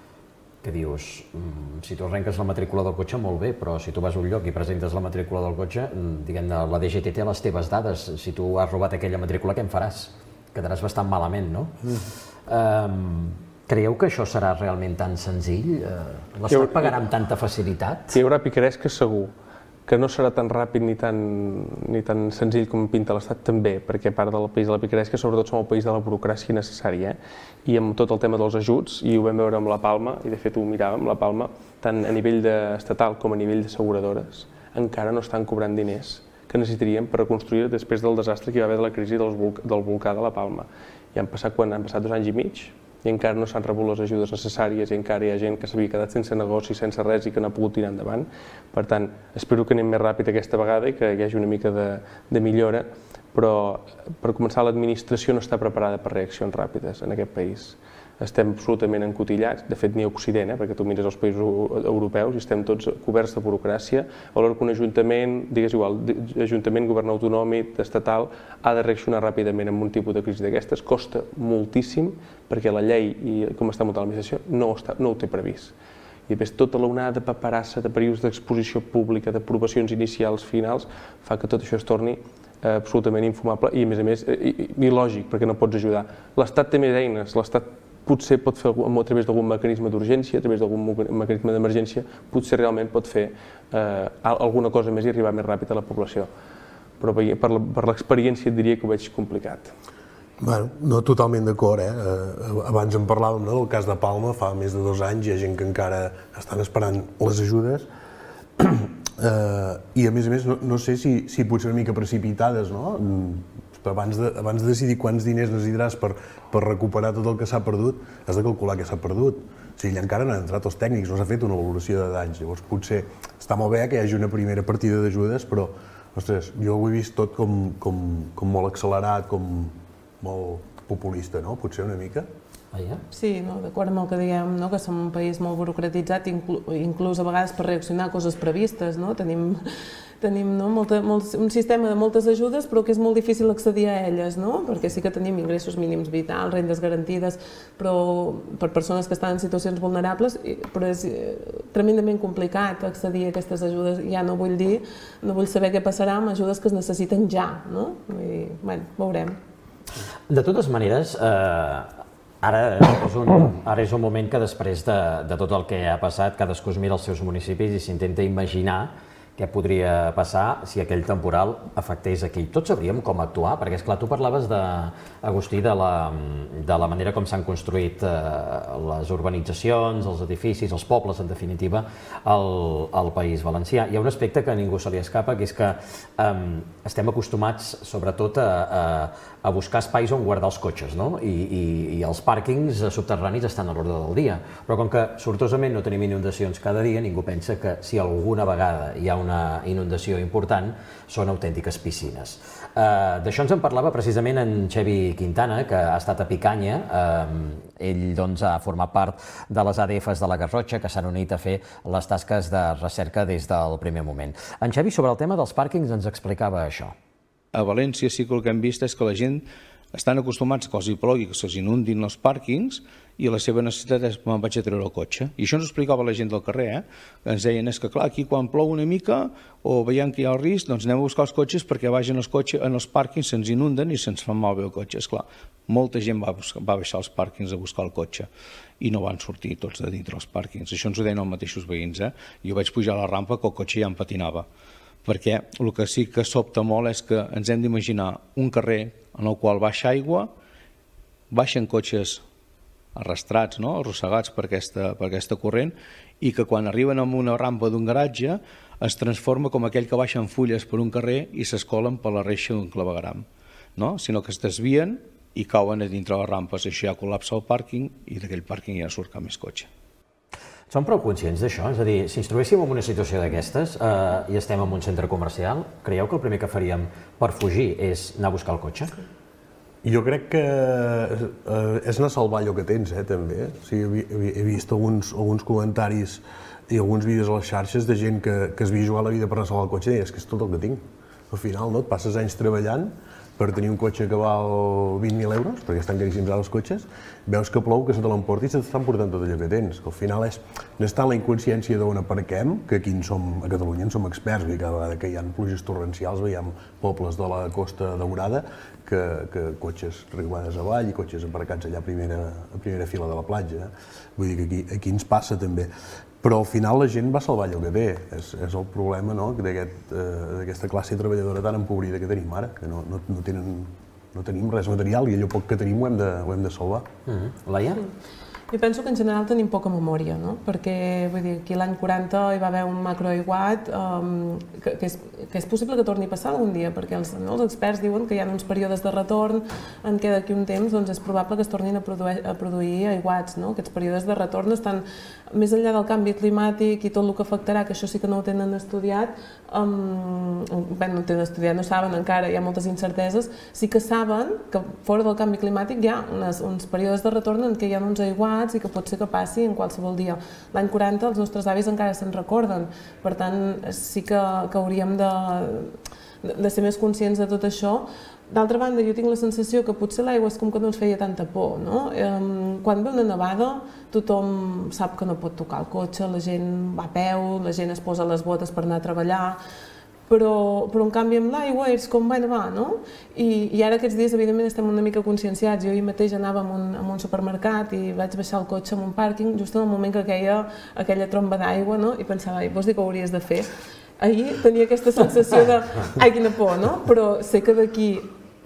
Que dius, si tu arrenques la matrícula del cotxe, molt bé, però si tu vas a un lloc i presentes la matrícula del cotxe, diguem-ne, la D G T té les teves dades. Si tu has robat aquella matrícula, què en faràs? Quedaràs bastant malament, no? Mm. Um, Creieu que això serà realment tan senzill? L'Estat pagarà amb tanta facilitat? Hi haurà picaresca segur, que no serà tan ràpid ni tan, ni tan senzill com pinta l'Estat també, perquè a part del país de la picaresca sobretot som el país de la burocràcia necessària, eh? I amb tot el tema dels ajuts, i ho vam veure amb la Palma, i de fet ho miràvem, la Palma, tant a nivell estatal com a nivell d'asseguradores, encara no estan cobrant diners que necessitaríem per reconstruir després del desastre que hi va haver de la crisi del volcà de la Palma. I han passat, quan han passat dos anys i mig, i encara no s'han rebut les ajudes necessàries i encara hi ha gent que s'havia quedat sense negoci, sense res i que no ha pogut tirar endavant. Per tant, espero que anem més ràpid aquesta vegada i que hi hagi una mica de, de millora, però per començar l'administració no està preparada per reaccions ràpides en aquest país. Estem absolutament encotillats, de fet ni a Occident, eh, perquè tu mires els països europeus i estem tots coberts de burocràcia, alhora que un ajuntament, digues igual, ajuntament, govern autonòmic, estatal, ha de reaccionar ràpidament en un tipus de crisi d'aquestes, costa moltíssim perquè la llei i com està muntada l'administració no, no ho té previst. I després tota l'onada de paperassa, de períodes d'exposició pública, d'aprovacions inicials, finals, fa que tot això es torni eh, absolutament infumable i a més a més eh, il·lògic, perquè no pots ajudar. L'Estat té més eines, l'Estat potser pot fer a través d'algun mecanisme d'urgència, a través d'algun mecanisme d'emergència, potser realment pot fer eh, alguna cosa més i arribar més ràpid a la població. Però per l'experiència et diria que ho veig complicat. Bueno, no totalment d'acord, eh? Abans en parlàvem, no?, del cas de Palma, fa més de dos anys hi ha gent que encara estan esperant les ajudes eh, i a més a més no, no sé si, si potser una mica precipitades, no? Abans de, abans de decidir quants diners necessitaràs per, per recuperar tot el que s'ha perdut, has de calcular què s'ha perdut. O sigui, encara no han entrat els tècnics, no s'ha fet una valoració de danys. Llavors, potser està molt bé que hi hagi una primera partida d'ajudes, però, ostres, jo ho he vist tot com, com, com molt accelerat, com molt populista, no? Potser una mica. Ah, ja? Sí, no, d'acord amb el que diguem, no? Que som un país molt burocratitzat, inclu inclús a vegades per reaccionar a coses previstes, no? Tenim, tenim no? Molta, molt, un sistema de moltes ajudes, però que és molt difícil accedir a elles, no? Perquè sí que tenim ingressos mínims vitals, rendes garantides, però per persones que estan en situacions vulnerables, però és tremendament complicat accedir a aquestes ajudes. Ja no vull dir, no vull saber què passarà amb ajudes que es necessiten ja, no? I, bueno, veurem. De totes maneres, eh, Ara és, un, ara és un moment que després de, de tot el que ha passat, cadascú es mira els seus municipis i s'intenta imaginar què podria passar si aquell temporal afectés aquí. Tots sabríem com actuar, perquè esclar, tu parlaves, de, Agustí, de la, de la manera com s'han construït eh, les urbanitzacions, els edificis, els pobles, en definitiva, al, al País Valencià. Hi ha un aspecte que a ningú se li escapa, que és que eh, estem acostumats, sobretot, a, a, a buscar espais on guardar els cotxes, no? I, i, i els pàrquings subterranis estan a l'ordre del dia. Però com que sortosament no tenim inundacions cada dia, ningú pensa que si alguna vegada hi ha una inundació important, són autèntiques piscines. Uh, D'això ens en parlava precisament en Xevi Quintana, que ha estat a Picanya. Uh, ell doncs, ha format part de les A D Fs de la Garrotxa, que s'han unit a fer les tasques de recerca des del primer moment. En Xevi, sobre el tema dels pàrquings, ens explicava això. A València sí que el que hem vist és que la gent estan acostumats que els hi plogui, que se'ls inundin els pàrquings, i la seva necessitat és me'n vaig a treure el cotxe. I això ens ho explicava la gent del carrer, eh? Ens deien, és que clar, aquí quan plou una mica o veiem que hi ha el risc, doncs anem a buscar els cotxes perquè vagin els cotxes en els pàrquings, se'ns inunden i se'ns fan malbé el cotxe. Esclar, molta gent va, buscar, va baixar als pàrquings a buscar el cotxe i no van sortir tots de dintre els pàrquings. Això ens ho deien els mateixos veïns, eh? Jo vaig pujar a la rampa que el cotxe ja em patinava, perquè el que sí que sobta molt és que ens hem d'imaginar un carrer en el qual baixa aigua, baixen cotxes arrastrats, no? Arrossegats per aquesta, per aquesta corrent, i que quan arriben a una rampa d'un garatge es transforma com aquell que baixen fulles per un carrer i s'escolen per la reixa d'un clavegueram, no? Sinó que es desvien i cauen a dintre les rampes. Això ja col·lapsa el pàrquing i d'aquell pàrquing ja surt cap més cotxe. Som prou conscients d'això? És a dir, si ens trobéssim en una situació d'aquestes eh, i estem en un centre comercial, creieu que el primer que faríem per fugir és anar a buscar el cotxe? Jo crec que eh, és anar a salvar allò que tens, eh, també. O sigui, he, he vist alguns, alguns comentaris i alguns vídeos a les xarxes de gent que, que es havia jugat la vida per anar a salvar el cotxe i és que és tot el que tinc. Al final, no? Et passes anys treballant per tenir un cotxe que val vint mil euros, perquè estan caríssims ara els cotxes, veus que plou, que se te l'emporti i se t'estan portant tot allò que tens. Que al final és, no és tant la inconsciència d'on aparquem, que aquí en som, a Catalunya en som experts, i cada vegada que hi ha pluges torrencials veiem pobles de la Costa Daurada que, que cotxes regulades avall i cotxes aparcats allà a primera, a primera fila de la platja. Vull dir que aquí, aquí ens passa també. Però al final la gent va salvar allò que té. És, és el problema, no?, d'aquesta aquest, eh, classe treballadora tan empobrida que tenim ara, que no, no, no, tenen, no tenim res material i allò poc que tenim ho hem de, ho hem de salvar. Mm-hmm. Laia? Jo penso que en general tenim poca memòria, no? Perquè vull dir, aquí l'any quaranta hi va haver un macroaiguat um, que, que, és, que és possible que torni a passar algun dia, perquè els, no, els experts diuen que hi ha uns períodes de retorn en què d'aquí un temps doncs, és probable que es tornin a produir, a produir aiguats. No? Aquests períodes de retorn estan més enllà del canvi climàtic i tot el que afectarà, que això sí que no ho tenen estudiat, um, bé, no ho tenen estudiat, no saben encara, hi ha moltes incerteses, sí que saben que fora del canvi climàtic hi ha unes, uns períodes de retorn en què hi ha uns aiguats i que pot ser que passi en qualsevol dia. L'any quaranta els nostres avis encara se'n recorden, per tant sí que, que hauríem de, de ser més conscients de tot això. D'altra banda, jo tinc la sensació que potser l'aigua és com que no ens feia tanta por, no? Quan ve una nevada, tothom sap que no pot tocar el cotxe, la gent va a peu, la gent es posa les botes per anar a treballar, però, però en canvi amb l'aigua és com, bueno, va, no? I, i ara aquests dies, evidentment, estem una mica conscienciats. Jo ahir mateix anava a un, a un supermercat i vaig baixar el cotxe en un pàrquing just en el moment que queia aquella tromba d'aigua, no? I pensava, vols dir que ho hauries de fer? Ahir tenia aquesta sensació de, ai, quina por, no? Però sé que d'aquí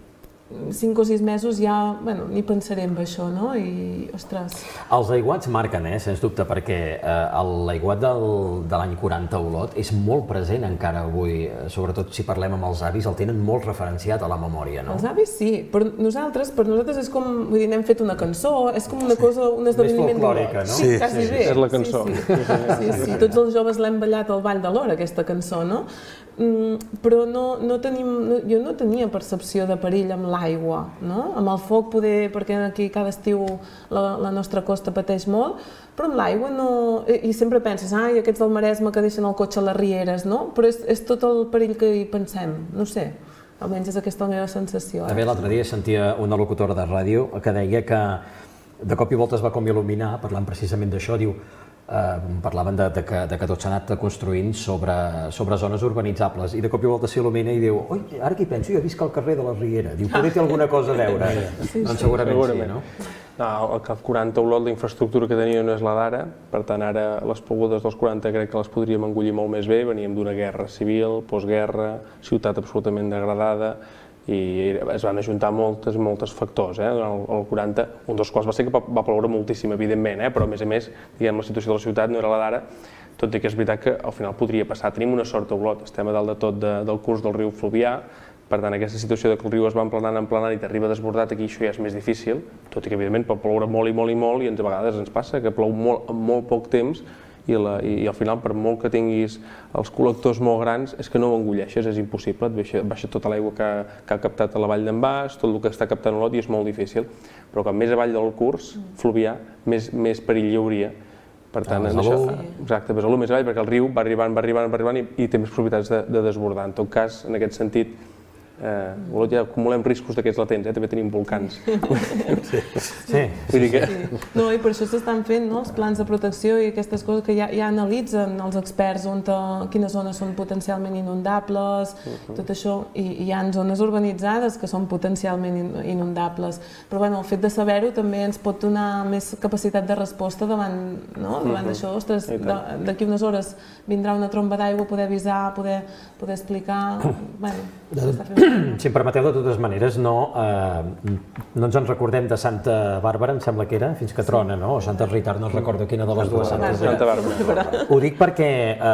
cinc o sis mesos ja, bueno, ni pensaré en això, no? I, ostres... Els aiguats marquen, eh, sens dubte, perquè eh, l'aiguat del, de l'any quaranta a Olot és molt present encara avui, sobretot si parlem amb els avis, el tenen molt referenciat a la memòria, no? Els avis sí, però nosaltres, per nosaltres és com, vull dir, n'hem fet una cançó, és com una cosa, un esdeveniment... Més folclòrica, no? Sí, quasi sí, bé. És la cançó. Sí, sí, sí, sí. Tots els joves l'hem ballat al Ball de l'Hora, aquesta cançó, no? Mm, però no, no tenim, no, jo no tenia percepció de perill amb l'aigua, no? Amb el foc poder, perquè aquí cada estiu la, la nostra costa pateix molt, però amb l'aigua no... I, i sempre penses, ai, aquests del Maresme que deixen el cotxe a les rieres, no? Però és, és tot el perill que hi pensem, no sé, almenys és aquesta la meva sensació. Eh? L'altre dia sentia una locutora de ràdio que deia que de cop i volta es va com il·luminar, parlant precisament d'això, diu, Uh, parlaven de, de, que, de que tot s'ha anat construint sobre, sobre zones urbanitzables i de cop i volta s'il·lumina i diu, oi, ara que hi penso, jo visc al carrer de la Riera, diu, poder té alguna cosa a veure? Sí, doncs segurament, segurament sí, no? No, el cap quaranta Olot, la infraestructura que tenia no és la d'ara, per tant ara les plogudes dels quaranta crec que les podríem engullir molt més bé, veníem d'una guerra civil, postguerra, ciutat absolutament degradada, i es van ajuntar moltes, moltes factors eh, durant el, el quaranta, un dels quals va ser que va, va ploure moltíssim, evidentment, eh, però a més a més, diguem, la situació de la ciutat no era la d'ara, tot i que és veritat que al final podria passar. Tenim una sort a Olot, estem a dalt de tot de, del curs del riu Fluvià, per tant aquesta situació de que el riu es va emplenant, emplenant i t'arriba desbordat, aquí això ja és més difícil, tot i que evidentment pot ploure molt i molt i molt i ens, a vegades ens passa que plou molt en molt poc temps I, la, i, i al final, per molt que tinguis els col·lectors molt grans, és que no ho engulleixes, és impossible, et baixa, baixa tota l'aigua que, que ha captat a la vall d'en Bas, tot el que està captant a Olot i és molt difícil, però com més avall del curs fluvià, més, més perill hi hauria. Per tant, ah, en això, exacte, Besalú més avall, perquè el riu va arribant, va arribant, va arribant i, i té més probabilitats de, de desbordar. En tot cas, en aquest sentit, a Olot ja acumulem riscos d'aquests latents, eh? També tenim volcans. Sí, sí. Vull dir que... No, i per això s'estan fent els plans de protecció i aquestes coses que ja analitzen els experts on quines zones són potencialment inundables, tot això, i hi ha zones urbanitzades que són potencialment inundables. Però bueno, el fet de saber-ho també ens pot donar més capacitat de resposta davant d'això. Ostres, d'aquí unes hores vindrà una tromba d'aigua, poder avisar, poder explicar... Si em permeteu, de totes maneres, no ens en recordem de Santa Bàrbara, em sembla que era, fins que trona, no? O Santa Rita, no recordo quina de les dues santes era. Santa Bàrbara. Ho dic perquè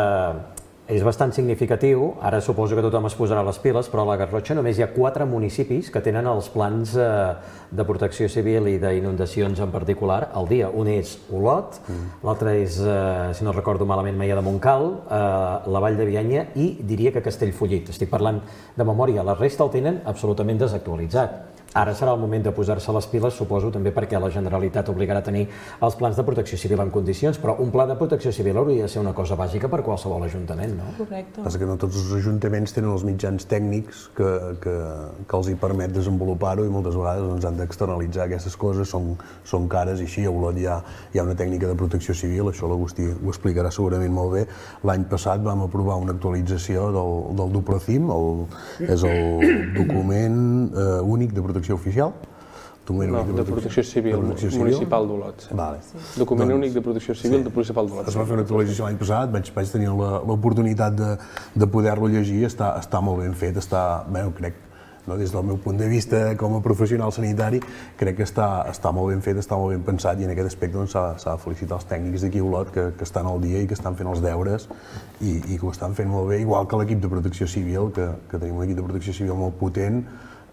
és bastant significatiu, ara suposo que tothom es posarà les piles, però a la Garrotxa només hi ha quatre municipis que tenen els plans de protecció civil i d'inundacions en particular al dia. Un és Olot, l'altre és, si no recordo malament, Maià de Montcal, la Vall de Bianya i diria que Castellfollit. Estic parlant de memòria, la resta el tenen absolutament desactualitzat. Ara serà el moment de posar-se les piles, suposo, també perquè la Generalitat obligarà a tenir els plans de protecció civil en condicions, però un pla de protecció civil hauria de ser una cosa bàsica per qualsevol ajuntament, no? Correcte. Passa que no tots els ajuntaments tenen els mitjans tècnics que, que, que els hi permet desenvolupar-ho i moltes vegades doncs, han d'externalitzar aquestes coses, són, són cares i així. A Olot hi ha, hi ha una tècnica de protecció civil, això l'Agustí ho explicarà segurament molt bé. L'any passat vam aprovar una actualització del, del DUPROCIM, el, és el document eh, únic de protecció oficial? No, de protecció civil municipal d'Olot. Document únic de protecció civil municipal d'Olot. Es va fer una actualització l'any passat, vaig tenir l'oportunitat de poder-lo llegir, està molt ben fet, està, bé, crec, des del meu punt de vista com a professional sanitari, crec que està molt ben fet, està molt ben pensat i en aquest aspecte s'ha de felicitar els tècnics d'aquí a Olot que estan al dia i que estan fent els deures i que ho estan fent molt bé, igual que l'equip de protecció civil, que tenim un equip de protecció civil molt potent,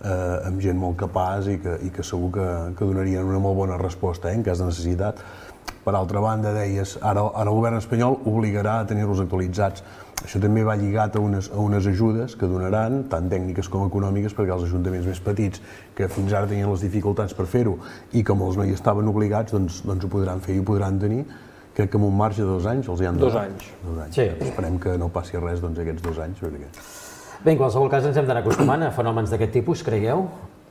amb gent molt capaç i que segur que donarien una molt bona resposta en cas de necessitat. Per altra banda, deies, ara el govern espanyol obligarà a tenir-los actualitzats. Això també va lligat a unes ajudes que donaran, tant tècniques com econòmiques, perquè els ajuntaments més petits, que fins ara tenien les dificultats per fer-ho i que molts no hi estaven obligats, doncs ho podran fer i ho podran tenir. Crec que amb un marge de dos anys els hi han donat. Dos anys. Esperem que no passi res aquests dos anys. Bé, en qualsevol cas ens hem d'anar acostumant a fenòmens d'aquest tipus, creieu?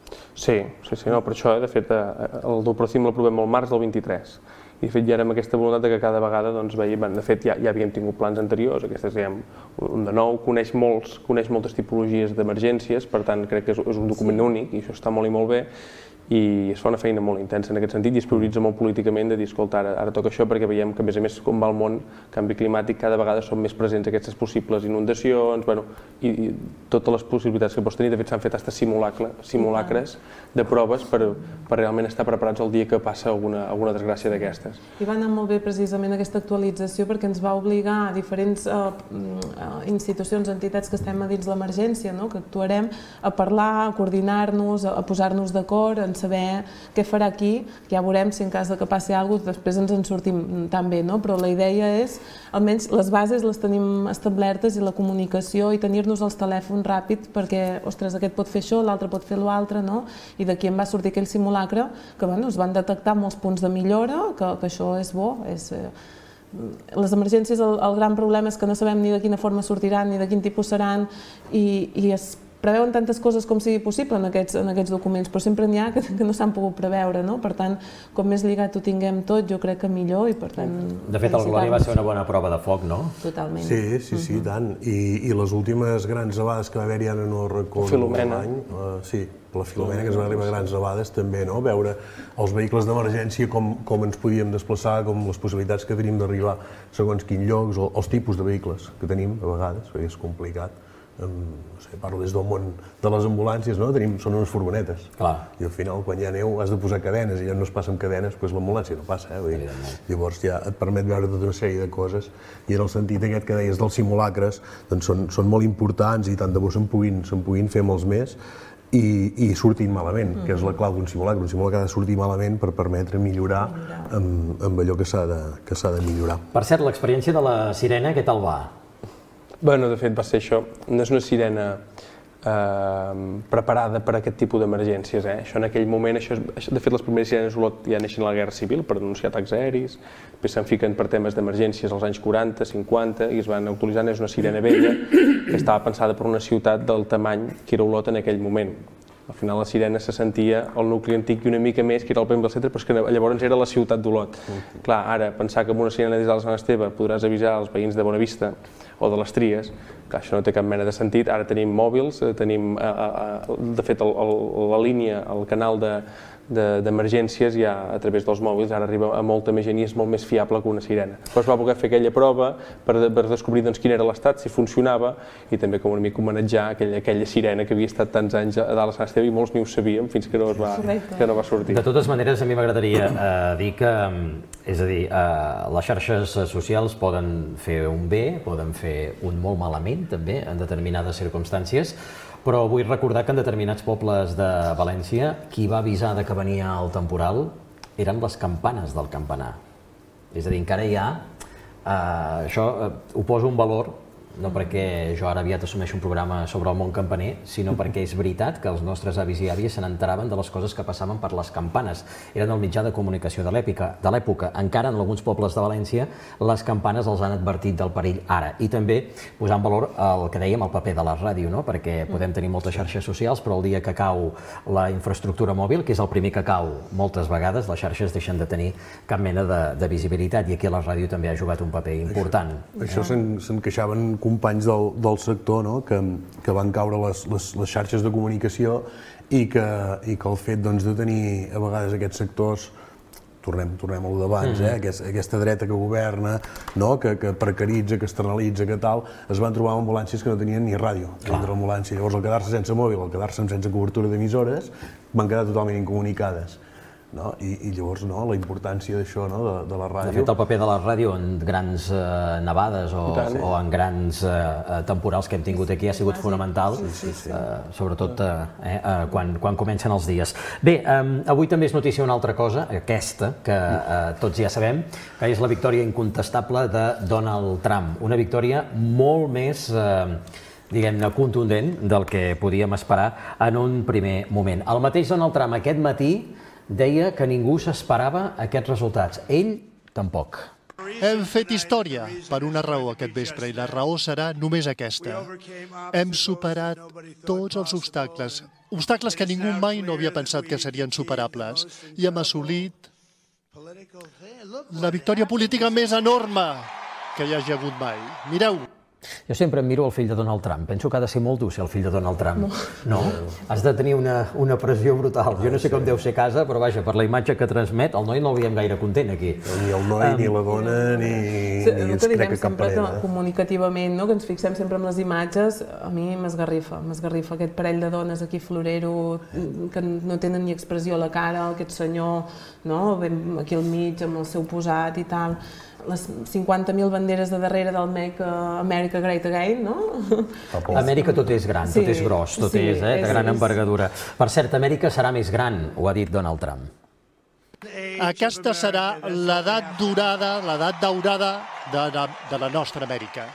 Sí, sí, sí, no, per això, de fet, el DUPROCIM l'aprovem al març del vint-i-tres. I de fet ja érem aquesta voluntat que cada vegada doncs veiem, de fet ja havíem tingut plans anteriors, aquestes diguem, un de nou, coneix molts, coneix moltes tipologies d'emergències, per tant crec que és un document únic i això està molt i molt bé. I es fa una feina molt intensa en aquest sentit i es prioritza molt políticament de dir, escolta, ara, ara toca això perquè veiem que a més a més com va el món, canvi climàtic, cada vegada són més presents aquestes possibles inundacions, bueno, i, i totes les possibilitats que pots tenir. De fet s'han fet hasta simulacres de proves per, per realment estar preparats el dia que passa alguna, alguna desgràcia d'aquestes. I va anar molt bé precisament aquesta actualització perquè ens va obligar a diferents uh, institucions, entitats que estem a dins l'emergència, no? Que actuarem a parlar, a coordinar-nos, a, a posar-nos d'acord, en saber què farà aquí, ja veurem si en cas que passi alguna cosa després ens en sortim tan bé, no? Però la idea és, almenys les bases les tenim establertes i la comunicació i tenir-nos els telèfons ràpid perquè, ostres, aquest pot fer això, l'altre pot fer l'altre, no? I d'aquí em va sortir aquell simulacre que, bueno, es van detectar molts punts de millora, que, que això és bo, és... Les emergències, el, el gran problema és que no sabem ni de quina forma sortiran ni de quin tipus seran i, i es preveuen tantes coses com sigui possible en aquests, en aquests documents, però sempre n'hi ha que, que no s'han pogut preveure, no? Per tant, com més lligat ho tinguem tot, jo crec que millor i per tant... De fet, el Glòria va ser una bona prova de foc, no? Totalment. Sí, sí, sí, tant. I, i les últimes grans nevades que va haver-hi, ara no recordo l'any, uh, sí, la Filomena, que ens va arribar grans nevades, també, no? Veure els vehicles d'emergència, com, com ens podíem desplaçar, com les possibilitats que tenim d'arribar segons quins llocs, o els tipus de vehicles que tenim, a vegades, perquè és complicat. No sé, parlo des del món de les ambulàncies, no? Tenim, són unes furgonetes. Clar. I al final, quan hi ha neu, has de posar cadenes, i ja no es passa amb cadenes, doncs l'ambulància no passa, eh? Vull dir, llavors ja et permet veure tota una sèrie de coses, i en el sentit aquest que deies dels simulacres, doncs són, són molt importants i tant de bo se'n puguin, se'n puguin fer molts més, i, i surtin malament, mm. que és la clau d'un simulacre. Un simulacre ha de sortir malament per permetre millorar, millorar. Amb, amb allò que s'ha de, que s'ha de millorar. Per cert, l'experiència de la sirena, què tal va? Bueno, de fet va ser això, no és una sirena preparada per a aquest tipus d'emergències. Això en aquell moment, de fet les primeres sirenes Olot ja neixen a la Guerra Civil per denunciar atacs aeris, després se'n fiquen per temes d'emergències als anys quaranta, cinquanta, i es van utilitzant, és una sirena vella que estava pensada per una ciutat del tamany que era Olot en aquell moment. Al final la sirena se sentia al nucli antic i una mica més, que era el Pem del Centre, però és que llavors era la ciutat d'Olot. Clar, ara, pensar que amb una sirena des de la Sant Esteve podràs avisar els veïns de Bonavista o de les Tries, clar, això no té cap mena de sentit. Ara tenim mòbils, tenim, de fet, la línia, el canal d'emergències ja a través dels mòbils, ara arriba a molta més gent i és molt més fiable que una sirena. Però es va poder fer aquella prova per descobrir quin era l'estat, si funcionava, i també com una mica homenatjar aquella sirena que havia estat tants anys a dalt a Sant Esteve i molts ni ho sabíem fins que no va sortir. De totes maneres, a mi m'agradaria dir que, és a dir, les xarxes socials poden fer un bé, poden fer un molt malament, també, en determinades circumstàncies, però vull recordar que en determinats pobles de València qui va avisar que venia el temporal eren les campanes del campanar. És a dir, encara hi ha... Això ho poso en valor, no perquè jo ara aviat assumeixo un programa sobre el món campaner, sinó perquè és veritat que els nostres avis i àvies se n'enteraven de les coses que passaven per les campanes. Eren el mitjà de comunicació de l'època. Encara en alguns pobles de València les campanes els han advertit del perill ara. I també posar en valor el que dèiem, el paper de la ràdio, no? Perquè podem tenir moltes xarxes socials, però el dia que cau la infraestructura mòbil, que és el primer que cau moltes vegades, les xarxes deixen de tenir cap mena de visibilitat, i aquí la ràdio també ha jugat un paper important. Això se'n queixaven companys del sector que van caure les xarxes de comunicació i que el fet de tenir a vegades aquests sectors, tornem a lo d'abans, aquesta dreta que governa, que precaritza, que externalitza, que tal, es van trobar amb ambulàncies que no tenien ni ràdio dintre l'ambulància. Llavors, al quedar-se sense mòbil, al quedar-se sense cobertura d'emissores, van quedar totalment incomunicades. I llavors la importància d'això, de la ràdio... De fet, el paper de la ràdio en grans nevades o en grans temporals que hem tingut aquí ha sigut fonamental, sobretot quan comencen els dies. Bé, avui també és notícia una altra cosa, aquesta, que tots ja sabem, que és la victòria incontestable de Donald Trump. Una victòria molt més... diguem-ne, contundent del que podíem esperar en un primer moment. El mateix Donald Trump aquest matí deia que ningú s'esperava aquests resultats. Ell tampoc. Hem fet història per una raó aquest vespre i la raó serà només aquesta. Hem superat tots els obstacles, obstacles que ningú mai no havia pensat que serien superables, i hem assolit la victòria política més enorme que hi hagi hagut mai. Mireu! Jo sempre em miro el fill de Donald Trump. Penso que ha de ser molt dur ser el fill de Donald Trump. No? Has de tenir una pressió brutal. Jo no sé com deu ser a casa, però vaja, per la imatge que transmet, el noi no el veiem gaire content aquí. Ni el noi, ni la dona, ni ens crec que cap parella. Comunicativament, que ens fixem sempre en les imatges, a mi m'esgarrifa. M'esgarrifa aquest parell de dones aquí florero, que no tenen ni expressió a la cara, aquest senyor aquí al mig amb el seu posat i tal. Les cinquanta mil banderes de darrere del Make America Great Again, no? A Amèrica tot és gran, tot és gros, tot és de gran envergadura. Per cert, Amèrica serà més gran, ho ha dit Donald Trump. Aquesta serà l'edat dorada, l'edat daurada de la nostra Amèrica.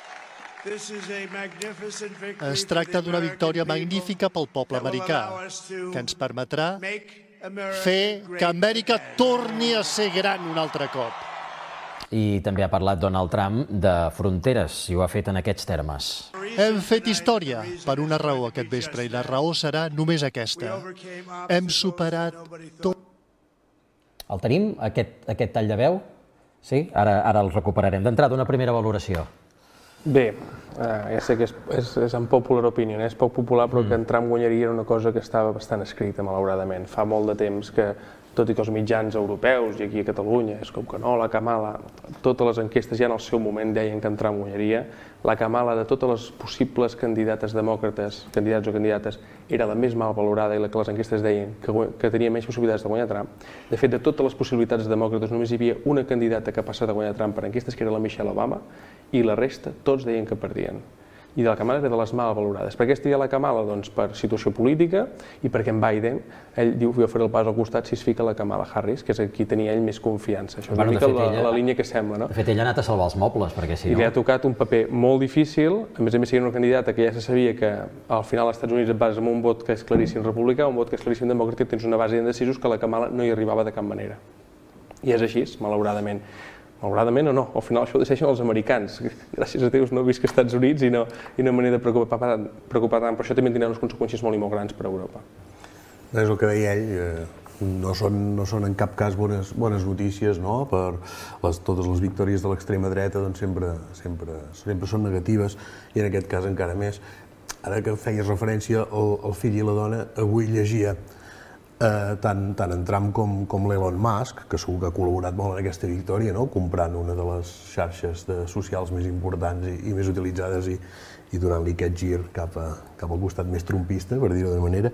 Es tracta d'una victòria magnífica pel poble americà, que ens permetrà fer que Amèrica torni a ser gran un altre cop. I també ha parlat Donald Trump de fronteres, i ho ha fet en aquests termes. Hem fet història per una raó aquest vespre, i la raó serà només aquesta. Hem superat tot... El tenim, aquest tall de veu? Sí? Ara el recuperarem. D'entrada, una primera valoració. Bé, ja sé que és en popular opinion, és poc popular, però que en Trump guanyaria era una cosa que estava bastant escrita, malauradament. Fa molt de temps que, tot i que els mitjans europeus i aquí a Catalunya és com que no, la Kamala, totes les enquestes ja en el seu moment deien que en Trump guanyaria, la Kamala de totes les possibles candidates demòcrates, candidats o candidates, era la més mal valorada i la que les enquestes deien que tenia menys possibilitats de guanyar Trump. De fet, de totes les possibilitats demòcrates només hi havia una candidata que ha passat a guanyar Trump per enquestes, que era la Michelle Obama, i la resta tots deien que perdien. i de la Kamala era de les mal valorades. Per què estaria la Kamala? Doncs per situació política i perquè en Biden, ell diu que jo faré el pas al costat si es fica la Kamala Harris, que és qui tenia ell més confiança. Això és una mica la línia que sembla, no? De fet, ell ha anat a salvar els mobles, perquè si no... I li ha tocat un paper molt difícil, a més a més, sent una candidata que ja se sabia que al final als Estats Units et bases en un vot que és claríssim republicà, un vot que és claríssim demòcrata, i tens una base d'indecisos que la Kamala no hi arribava de cap manera. I és així, malauradament. Malauradament o no, al final això ho decideixen els americans. Gràcies a Déu no visc als Estats Units i no m'he de preocupar tant, però això també tindrà unes conseqüències molt i molt grans per a Europa. És el que deia ell, no són en cap cas bones notícies, no? Per totes les victòries de l'extrema dreta sempre són negatives i en aquest cas encara més. Ara que feies referència al fill i la dona, avui llegia tant en Trump com l'Elon Musk, que segur que ha col·laborat molt en aquesta victòria, comprant una de les xarxes socials més importants i més utilitzades i donant-li aquest gir cap al costat més trumpista, per dir-ho d'una manera,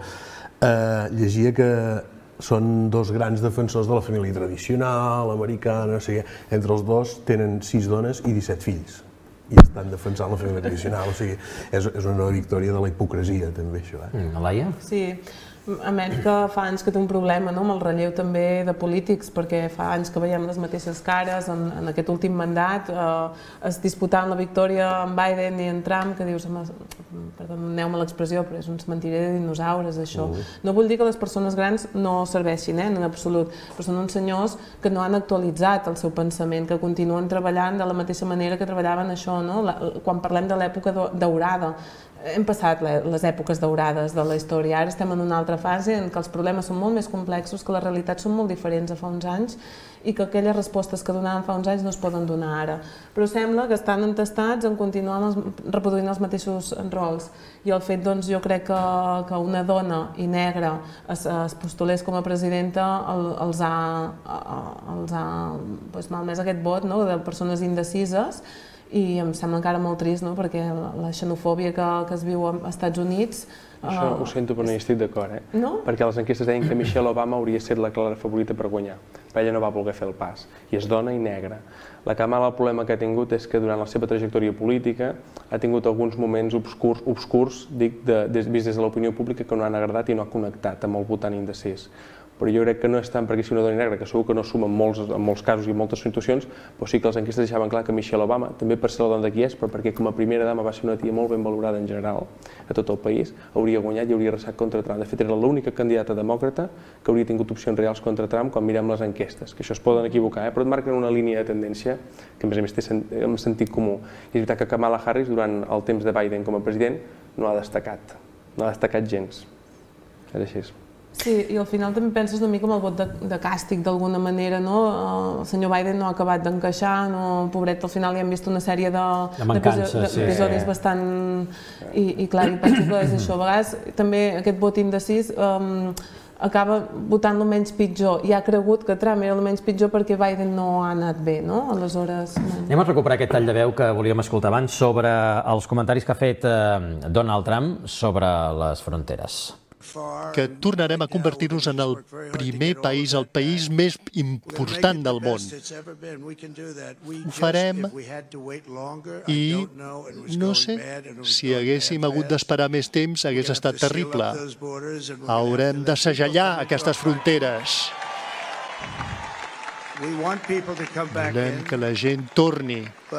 llegia que són dos grans defensors de la família tradicional, americana, entre els dos tenen sis dones i disset fills i estan defensant la família tradicional, o sigui, és una nova victòria de la hipocresia, també, això. Alaia? Sí. Amèrica fa anys que té un problema amb el relleu també de polítics, perquè fa anys que veiem les mateixes cares. En aquest últim mandat es disputaven la victòria en Biden i en Trump, que dius, perdoneu-me l'expressió, però és un cementirer de dinosaures, això. No vull dir que les persones grans no serveixin, en absolut, però són uns senyors que no han actualitzat el seu pensament, que continuen treballant de la mateixa manera que treballaven això, quan parlem de l'època daurada. Hem passat les èpoques daurades de la història, ara estem en una altra fase en què els problemes són molt més complexos, que les realitats són molt diferents a fa uns anys i que aquelles respostes que donaven fa uns anys no es poden donar ara. Però sembla que estan entestats en continuar reproduint els mateixos rols. I el fet, doncs, jo crec que una dona i negra es postulés com a presidenta els ha malmès aquest vot de persones indecises, i em sembla encara molt trist, perquè la xenofòbia que es viu als Estats Units... Això ho sento, però no hi estic d'acord, eh? No? Perquè les enquestes deien que Michelle Obama hauria estat la clara favorita per guanyar, però ella no va voler fer el pas, i és dona i negra. La Kamala, el problema que ha tingut és que durant la seva trajectòria política ha tingut alguns moments obscurs, dic, vist des de l'opinió pública, que no han agradat i no ha connectat amb el votant indecís. Però jo crec que no és tant perquè sigui una dona negra, que segur que no suma en molts casos i en moltes situacions, però sí que les enquestes deixaven clar que Michelle Obama, també per ser la dona de qui és, però perquè com a primera dama va ser una tia molt ben valorada en general a tot el país, hauria guanyat i hauria arrasat contra Trump. De fet, era l'única candidata demòcrata que hauria tingut opcions reals contra Trump quan mirem les enquestes, que això es poden equivocar, però et marquen una línia de tendència que a més a més té en sentit comú. I és veritat que Kamala Harris, durant el temps de Biden com a president, no ha destacat, no ha destacat gens. És així. Sí, i al final també penses una mica en el vot de càstig, d'alguna manera, no? El senyor Biden no ha acabat d'encaixar, pobret, al final hi hem vist una sèrie d'episodis bastant... I clar, i penso que és això. A vegades també aquest vot indecís acaba votant el menys pitjor, i ha cregut que Trump era el menys pitjor perquè Biden no ha anat bé, no? Aleshores... Anem a recuperar aquest tall de veu que volíem escoltar abans sobre els comentaris que ha fet Donald Trump sobre les fronteres. Que tornarem a convertir-nos en el primer país, el país més important del món. Ho farem i no sé, si haguéssim hagut d'esperar més temps hagués estat terrible. Haurem de segellar aquestes fronteres. Volem que la gent torni.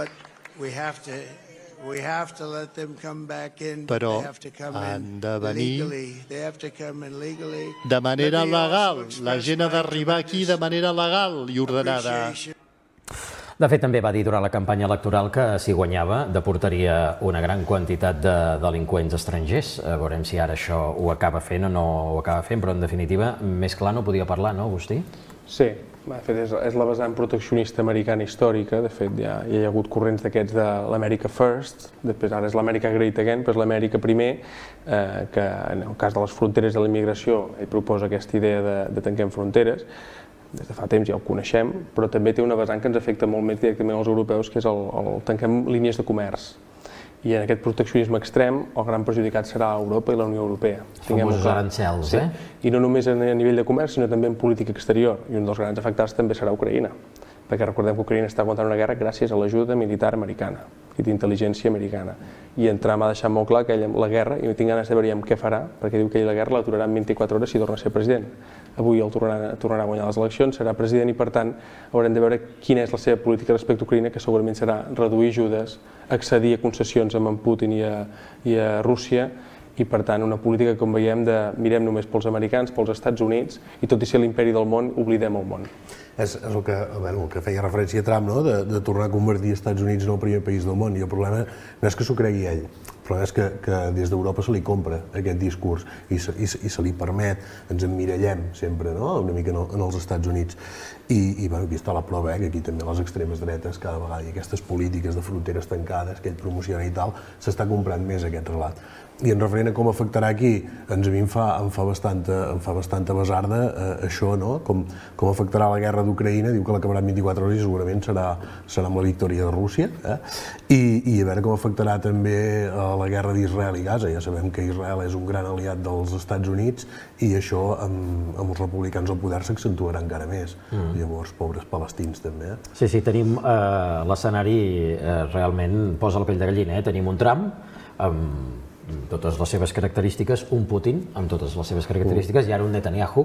Però han de venir de manera legal. La gent ha d'arribar aquí de manera legal i ordenada. De fet, també va dir durant la campanya electoral que si guanyava deportaria una gran quantitat de delinqüents estrangers. Veurem si ara això ho acaba fent o no ho acaba fent, però en definitiva, més clar no podia parlar, no, Agustí? Sí, de fet és la vessant proteccionista americana històrica. De fet ja hi ha hagut corrents d'aquests de l'America First, després ara és l'America Great Again, però és l'Amèrica primer, que en el cas de les fronteres de la immigració ell proposa aquesta idea de tanquem fronteres. Des de fa temps ja ho coneixem, però també té una vessant que ens afecta molt més directament als europeus, que és el tanquem línies de comerç. I en aquest proteccionisme extrem, el gran perjudicat serà Europa i la Unió Europea. Famosos arancels, eh? I no només a nivell de comerç, sinó també en política exterior. I un dels grans afectats també serà Ucraïna, perquè recordem que Ucraïna està aguantant una guerra gràcies a l'ajuda militar americana i d'intel·ligència americana. I en Trump ha deixat molt clar que ell la guerra, i tinc ganes de veure què farà, perquè diu que ell la guerra l'aturarà en vint-i-quatre hores si torna a ser president. Avui el tornarà, tornarà a guanyar les eleccions, serà president i per tant haurem de veure quina és la seva política respecte a Ucraïna, que segurament serà reduir ajudes, accedir a concessions amb en Putin i a, i a Rússia, i per tant una política, com veiem, de mirem només pels americans, pels Estats Units, i tot i ser l'imperi del món, oblidem el món. És, és el, que, bueno, el que feia referència a Trump, no? de, de tornar a convertir els Estats Units en el primer país del món, i el problema no és que s'ho cregui ell, el problema és que, que des d'Europa se li compra aquest discurs i se, i, i se li permet, ens emmirallem sempre, no? una mica en, el, en els Estats Units. I, i bueno, aquí està la prova, eh? que aquí també les extremes dretes cada vegada i aquestes polítiques de fronteres tancades que ell promociona i tal, s'està comprant més aquest relat. I en referent a com afectarà aquí, ens a mi em fa, em fa, bastanta, em fa bastanta besarda eh, això, no? Com, com afectarà la guerra d'Ucraïna, diu que l'acabarà en vint-i-quatre hores i segurament serà, serà amb la victòria de Rússia, eh? I, i a veure com afectarà també eh, la guerra d'Israel i Gaza. Ja sabem que Israel és un gran aliat dels Estats Units i això amb, amb els republicans al poder s'accentuarà encara més. Mm. Llavors, pobres palestins també. Eh? Sí, sí, tenim eh, l'escenari eh, realment posa la pell de gallina, eh? Tenim un Trump amb totes les seves característiques, un Putin amb totes les seves característiques i ara un Netanyahu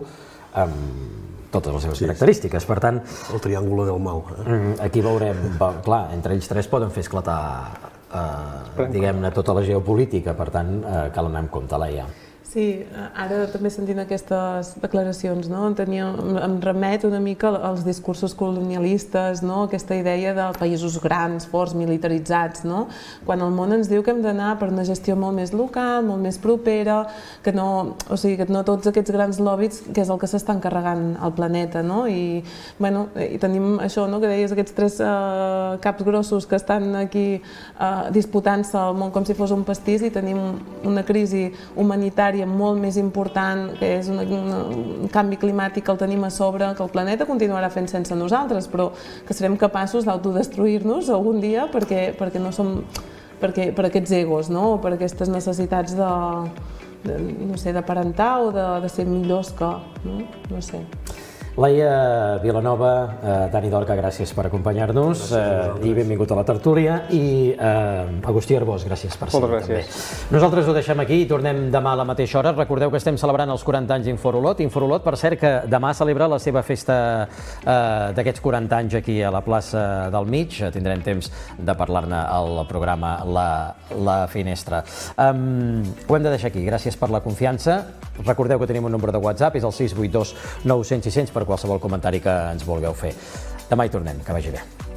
amb totes les seves sí, característiques. Per tant, el triàngul del mal. Eh? Aquí veurem, clar, entre ells tres poden fer esclatar eh, diguem-ne tota la geopolítica, per tant eh, cal anar amb compte, Laia. Sí, ara també sentint aquestes declaracions, no? Tenia, em remet una mica als discursos colonialistes, no? Aquesta idea de països grans, forts, militaritzats, no? Quan el món ens diu que hem d'anar per una gestió molt més local, molt més propera, que no, o sigui, que no tots aquests grans lobbies, que és el que s'estan carregant al planeta, no? I, bueno, i tenim això, no? Que deies, aquests tres uh, caps grossos que estan aquí uh, disputant-se el món com si fos un pastís, i tenim una crisi humanitària molt més important, que és una, una, un canvi climàtic que el tenim a sobre, que el planeta continuarà fent sense nosaltres, però que serem capaços d'autodestruir-nos algun dia perquè, perquè no som, perquè, per aquests egos, no? O per aquestes necessitats de, de, no sé, d'aparentar o de, de ser millors que, no? No sé. Laia Vilanova, eh, Dani Dorca, gràcies per acompanyar-nos eh, i benvingut a la tertúlia, i eh, Agustí Arbós, gràcies per ser també. Nosaltres ho deixem aquí i tornem demà a la mateixa hora. Recordeu que estem celebrant els quaranta anys d'Inforolot. Inforolot, per cert, que demà celebra la seva festa eh, d'aquests quaranta anys aquí a la plaça del Mig. Tindrem temps de parlar-ne al programa La, la Finestra. Um, ho hem de deixar aquí. Gràcies per la confiança. Recordeu que tenim un número de WhatsApp, és el sis vuit dos nou cents sis cents per qualsevol comentari que ens vulgueu fer. Demà hi tornem, que vagi bé.